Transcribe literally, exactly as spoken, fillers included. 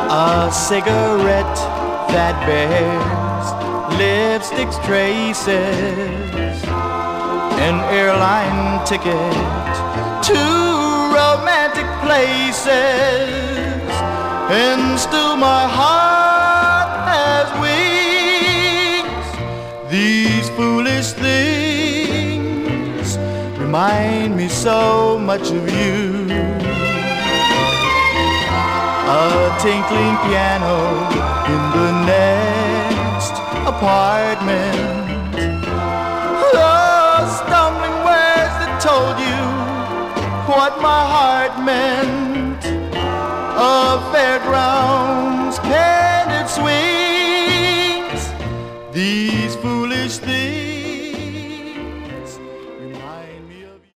A cigarette that bears lipstick's traces, an airline ticket to romantic places, and still my heart has wings. These foolish things remind me so much of you. A tinkling piano in the next apartment, those stumbling words that told you what my heart meant, of fairgrounds, candid swings. These foolish things